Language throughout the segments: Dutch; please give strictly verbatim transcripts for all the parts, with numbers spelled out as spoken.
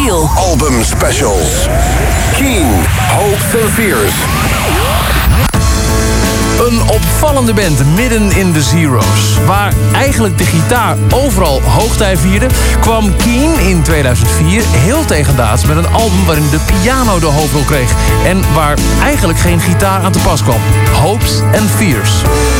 Giel. Album Specials. Keane, Hopes and Fears. Een opvallende band midden in de Zero's. Waar eigenlijk de gitaar overal hoogtij vierde, kwam Keane in tweeduizend vier heel tegendaads met een album waarin de piano de hoofdrol kreeg. En waar eigenlijk geen gitaar aan te pas kwam. Hopes and Fears.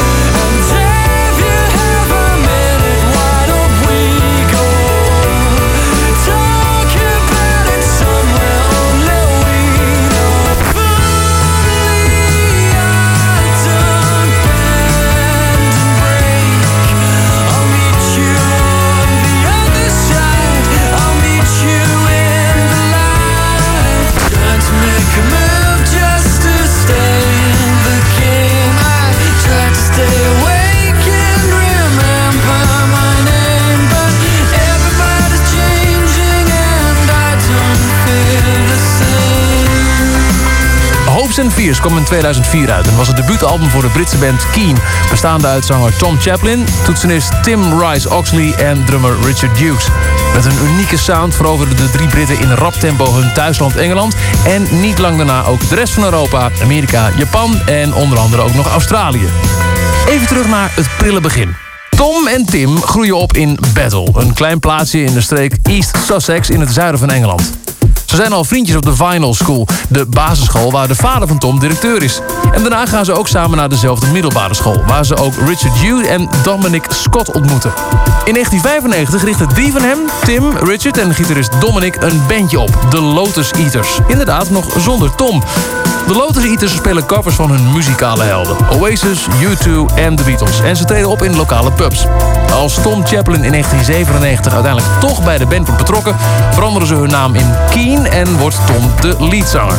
Hopes and Fears kwam in tweeduizend vier uit en was het debuutalbum voor de Britse band Keane, bestaande uit zanger Tom Chaplin, toetsenist Tim Rice-Oxley en drummer Richard Dukes. Met een unieke sound veroverden de drie Britten in rap tempo hun thuisland Engeland en niet lang daarna ook de rest van Europa, Amerika, Japan en onder andere ook nog Australië. Even terug naar het prille begin. Tom en Tim groeien op in Battle, een klein plaatsje in de streek East Sussex in het zuiden van Engeland. Ze zijn al vriendjes op de Vinyl School, de basisschool waar de vader van Tom directeur is. En daarna gaan ze ook samen naar dezelfde middelbare school, waar ze ook Richard Hughes en Dominic Scott ontmoeten. In negentien vijfennegentig richten drie van hem, Tim, Richard en gitarist Dominic, een bandje op, de Lotus Eaters. Inderdaad, nog zonder Tom. De Lotus Eaters spelen covers van hun muzikale helden, Oasis, U twee en The Beatles. En ze treden op in lokale pubs. Als Tom Chaplin in negentien zevenennegentig uiteindelijk toch bij de band wordt betrokken, veranderen ze hun naam in Keane en wordt Tom de leadzanger.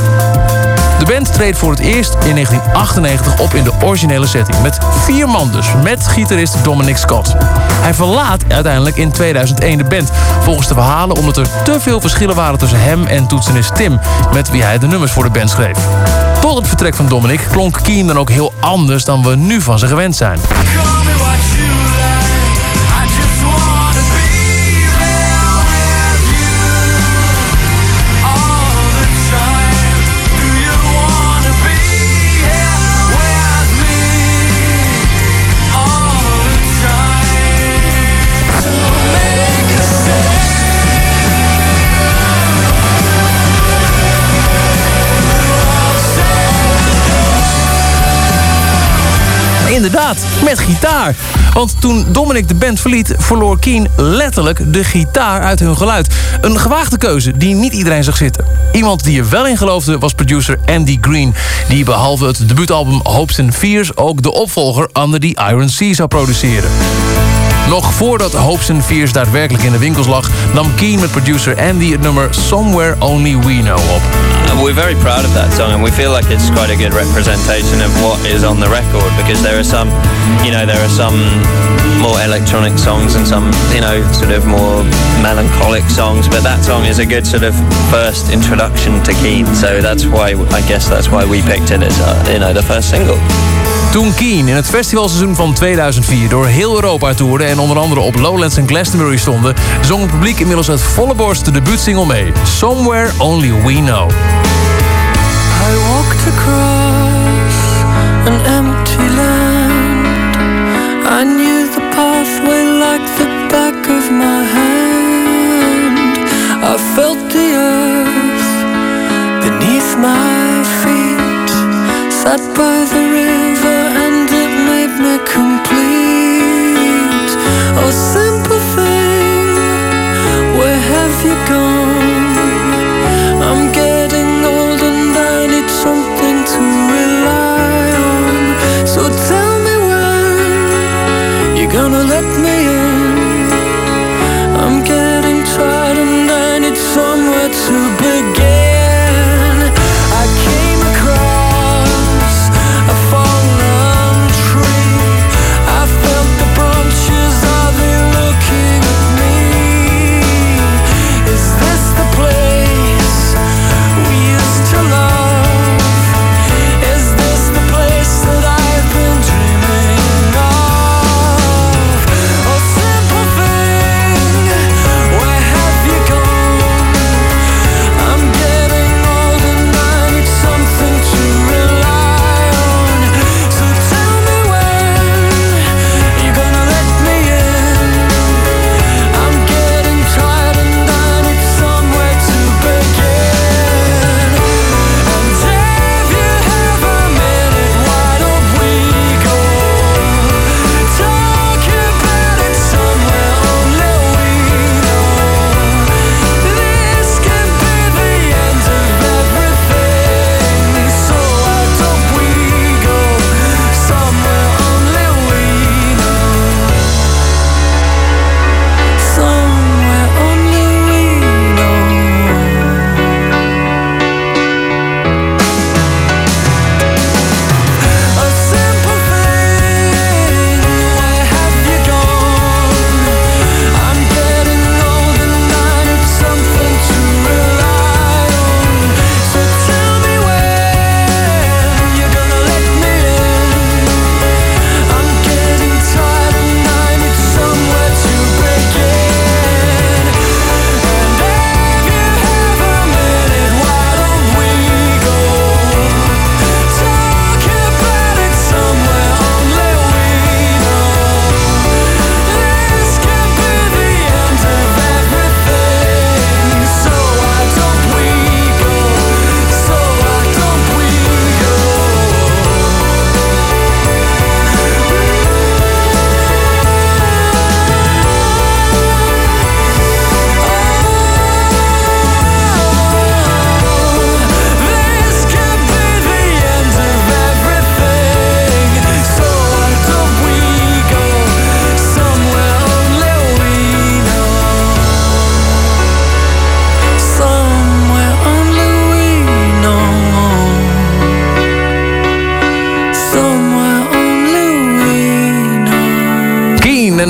De band treedt voor het eerst in negentien achtennegentig op in de originele setting. Met vier man dus, met gitarist Dominic Scott. Hij verlaat uiteindelijk in tweeduizend één de band. Volgens de verhalen omdat er te veel verschillen waren tussen hem en toetsenist Tim, met wie hij de nummers voor de band schreef. Tot het vertrek van Dominic klonk Keane dan ook heel anders dan we nu van ze gewend zijn. Inderdaad, met gitaar. Want toen Dominic de band verliet, verloor Keane letterlijk de gitaar uit hun geluid. Een gewaagde keuze die niet iedereen zag zitten. Iemand die er wel in geloofde was producer Andy Green, die behalve het debuutalbum Hopes and Fears ook de opvolger Under the Iron Sea zou produceren. Nog voordat Hopes and Fears daadwerkelijk in de winkels lag, nam Keane met producer Andy het nummer Somewhere Only We Know op. We're very proud of that song, and we feel like it's quite a good representation of what is on the record, because there are some, you know, there are some more electronic songs and some, you know, sort of more melancholic songs, but that song is a good sort of first introduction to Keane, so that's why, I guess that's why we picked it as, uh, you know, the first single. Toen Keane in het festivalseizoen van tweeduizend vier door heel Europa toerde en onder andere op Lowlands en Glastonbury stonden, zong het publiek inmiddels uit volle borst de debuutsingle mee. Somewhere Only We Know. I walked across an empty land. I knew the pathway like the back of my hand. I felt the earth beneath my feet. Sat by the river and it made me complete. Oh, simple thing, where have you gone? I'm getting old and I need something to rely on. So tell me when you're gonna let me in. I'm getting tired and I need somewhere to begin. I came across a fallen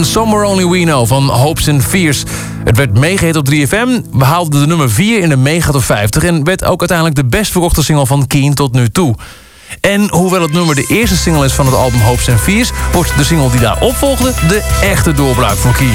en Somewhere Only We Know van Hopes and Fears. Het werd meegehit op drie F M, we haalden de nummer vier in de Mega Top vijftig... en werd ook uiteindelijk de best verkochte single van Keane tot nu toe. En hoewel het nummer de eerste single is van het album Hopes and Fears... wordt de single die daarop volgde de echte doorbraak voor Keane.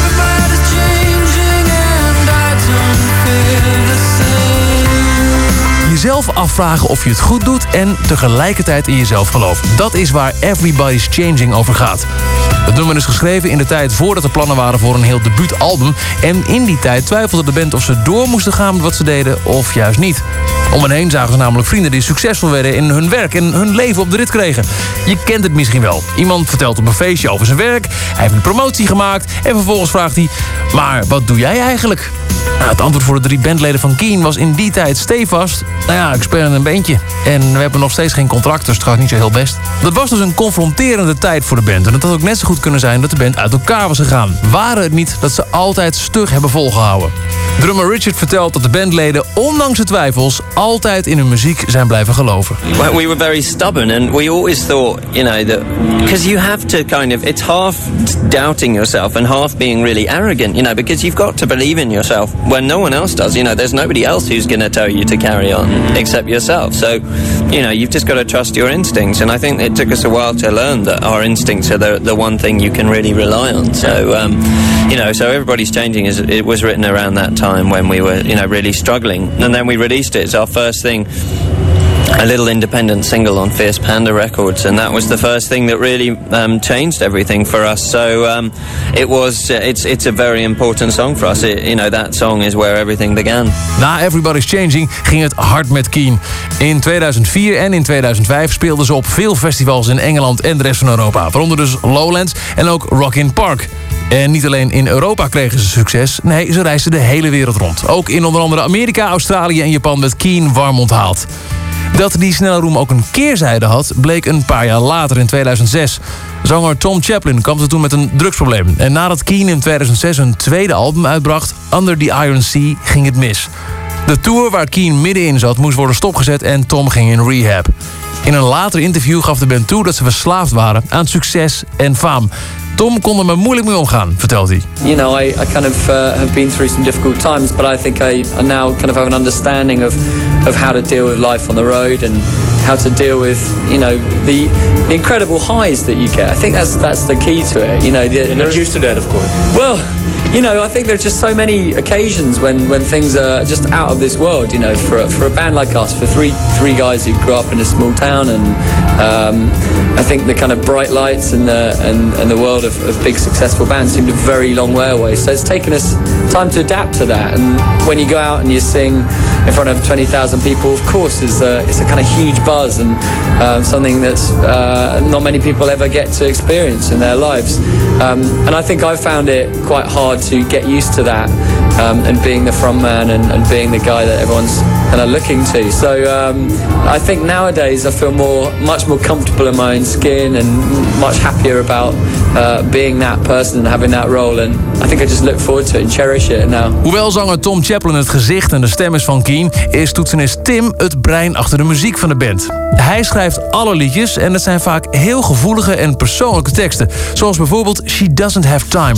Jezelf afvragen of je het goed doet en tegelijkertijd in jezelf gelooft. Dat is waar Everybody's Changing over gaat. Het nummer is geschreven in de tijd voordat er plannen waren voor een heel debuutalbum. En in die tijd twijfelde de band of ze door moesten gaan met wat ze deden of juist niet. Om hen heen zagen ze namelijk vrienden die succesvol werden in hun werk en hun leven op de rit kregen. Je kent het misschien wel. Iemand vertelt op een feestje over zijn werk, hij heeft een promotie gemaakt en vervolgens vraagt hij: maar wat doe jij eigenlijk? Nou, het antwoord voor de drie bandleden van Keane was in die tijd stevast: nou ja, ik speel in een bandje. En we hebben nog steeds geen contract, dus het gaat niet zo heel best. Dat was dus een confronterende tijd voor de band. En het had ook net zo goed kunnen zijn dat de band uit elkaar was gegaan. Waren het niet dat ze altijd stug hebben volgehouden. Drummer Richard vertelt dat de bandleden, ondanks de twijfels, altijd in hun muziek zijn blijven geloven. We were very stubborn and we always thought, you know, that because you have to kind of, it's half doubting yourself and half being really arrogant, you know, because you've got to believe in yourself when no one else does. You know, there's nobody else who's going to tell you to carry on except yourself. So, you know, you've just got to trust your instincts. And I think it took us a while to learn that our instincts are the, the one thing you can really rely on. So, um, you know, so Everybody's Changing is, it was written around that time when we were, you know, really struggling. And then we released it. It's our first thing, a little independent single on Fierce Panda Records, and that was the first thing that really um, changed everything for us. So um, it was, uh, it's it's a very important song for us. It, you know, that song is where everything began. Na Everybody's Changing ging het hard met Keane. In tweeduizend vier en in tweeduizend vijf speelden ze op veel festivals in Engeland en de rest van Europa. Waaronder dus Lowlands en ook Rock in Park. En niet alleen in Europa kregen ze succes, nee, ze reisden de hele wereld rond. Ook in onder andere Amerika, Australië en Japan werd Keane warm onthaald. Dat die snelle roem ook een keerzijde had, bleek een paar jaar later in tweeduizend zes. Zanger Tom Chaplin kwam toen met een drugsprobleem. En nadat Keane in tweeduizend zes een tweede album uitbracht, Under the Iron Sea, ging het mis. De tour waar Keane middenin zat moest worden stopgezet en Tom ging in rehab. In een later interview gaf de band toe dat ze verslaafd waren aan succes en faam. Tom kon er maar moeilijk mee omgaan, vertelt hij. You know, I, I kind of uh, have been through some difficult times, but I think I, I now kind of have an understanding of, of how to deal with life on the road and how to deal with, you know, the, the incredible highs that you get. I think that's that's the key to it. You know, the, you're not used to that, of course. Well, you know, I think there's just so many occasions when, when things are just out of this world. You know, for for a band like us, for three three guys who grew up in a small town, and um, I think the kind of bright lights and the and, and the world of, of big successful bands seemed a very long way away. So it's taken us time to adapt to that. And when you go out and you sing in front of twenty thousand people, of course, it's a it's a kind of huge buzz and uh, something that uh, not many people ever get to experience in their lives. Um, and I think I found it quite hard to get used to that, um, and being the frontman and, and being the guy that everyone's kind of looking to. So um, I think nowadays I feel more, much more comfortable in my own skin and much happier about uh, being that person and having that role. And I think I just look forward to it and cherish it now. Hoewel zanger Tom Chaplin het gezicht en de stem is van Keane, is toetsenist Tim het brein achter de muziek van de band. Hij schrijft alle liedjes en het zijn vaak heel gevoelige en persoonlijke teksten. Zoals bijvoorbeeld She Doesn't Have Time.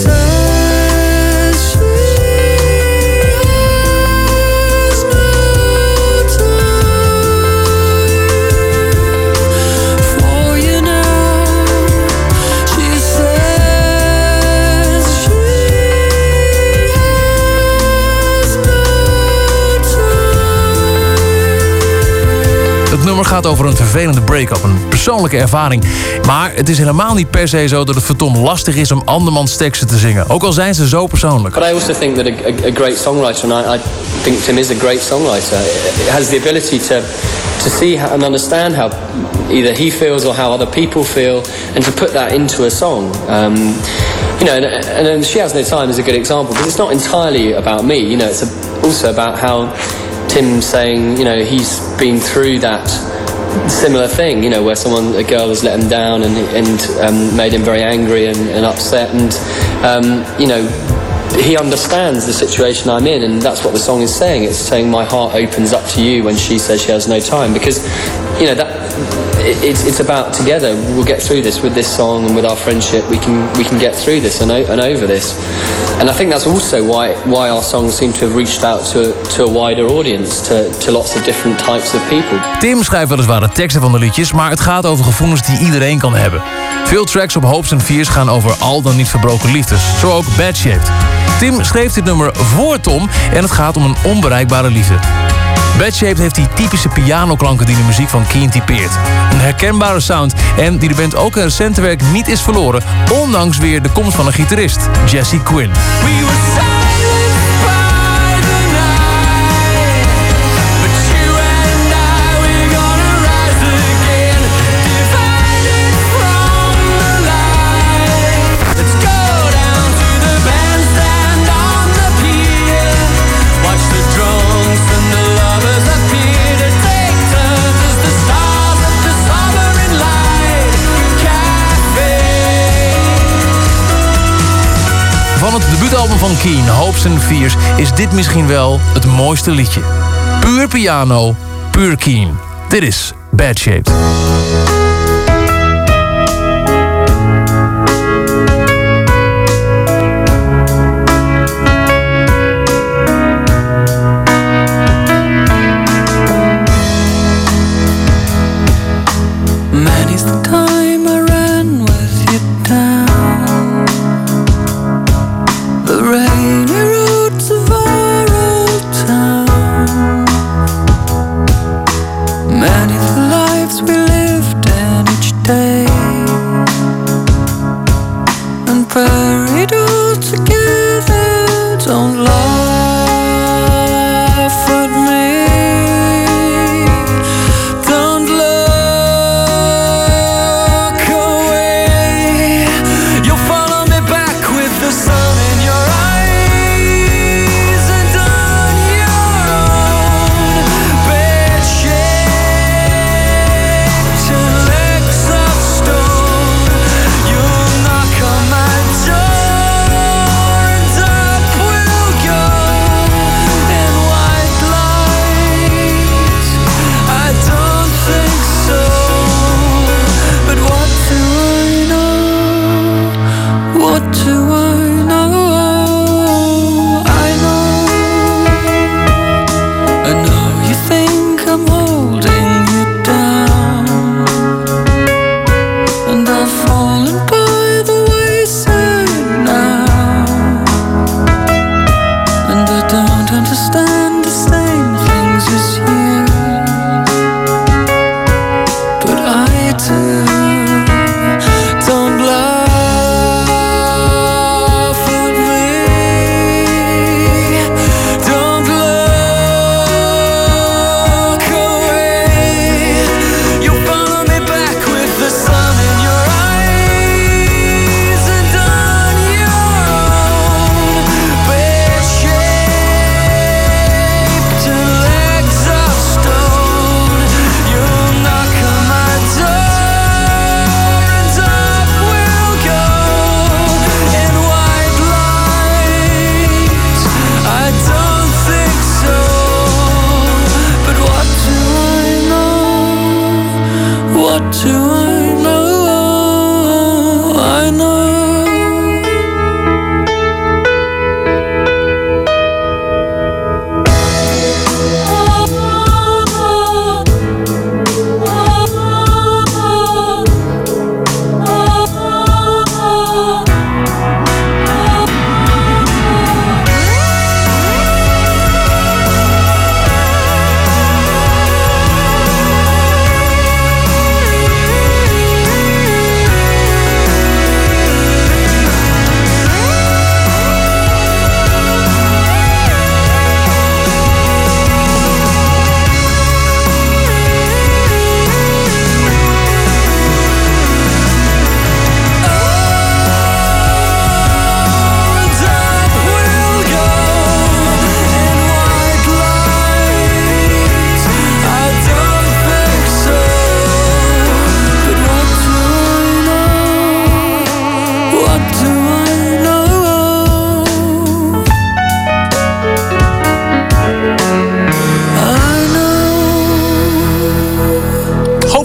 Het nummer gaat over een vervelende break-up, een persoonlijke ervaring. Maar het is helemaal niet per se zo dat het voor Tom lastig is om andermans teksten te zingen. Ook al zijn ze zo persoonlijk. But I also think that a, a, a great songwriter, and I, I think Tim is a great songwriter, has the ability to to see how, and understand how either he feels or how other people feel, and to put that into a song. Um, you know, and, and, and She Has No Time is a good example, because it's not entirely about me. You know, it's a, also about how Tim saying, you know, he's been through that similar thing, you know, where someone, a girl has let him down and and um, made him very angry and, and upset, and um, you know, he understands the situation I'm in, and that's what the song is saying. It's saying my heart opens up to you when she says she has no time, because, you know, that it, it's, it's about together. We'll get through this with this song and with our friendship. We can we can get through this and, and over this. And I think that's also why why our songs seem to have reached out to to a wider audience, to to lots of different types of people. Tim schrijft weliswaar de teksten van de liedjes, maar het gaat over gevoelens die iedereen kan hebben. Veel tracks op Hopes and Fears gaan over al dan niet verbroken liefdes, zo ook Bad Shaped. Tim schreef dit nummer voor Tom en het gaat om een onbereikbare liefde. Bad Shaped heeft die typische pianoklanken die de muziek van Keane typeert. Een herkenbare sound en die de band ook in recente werk niet is verloren, ondanks weer de komst van een gitarist, Jesse Quinn. Van het debuutalbum van Keane, Hopes and Fears, is dit misschien wel het mooiste liedje. Puur piano, puur Keane. Dit is Bad Shaped. Many's the time I ran with you down the rainy roads of our old town. Many the lives we lived in each day, and buried all together. Don't laugh at me, don't look away. You'll follow me back with the sun in your eyes, and on your own bed shaped legs of stone. You'll knock on my door, and up we'll go in white light. I don't think so, but what do I know? What do I know? I know, I know you think I'm holding you down, and I've fallen by the wayside now, and I don't understand the same things as you, but I do. Don't laugh at me, don't look away. You'll follow me back with the sun in your eyes, and on your own bed shaped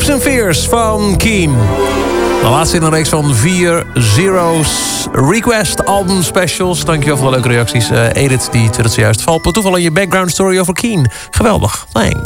Hopes and Fears van Keane. De laatste in een reeks van vier Zero's Request album specials. Dankjewel voor de leuke reacties. Uh, Edith, die twittert zojuist. Valt per toeval in je background story over Keane. Geweldig. Thanks.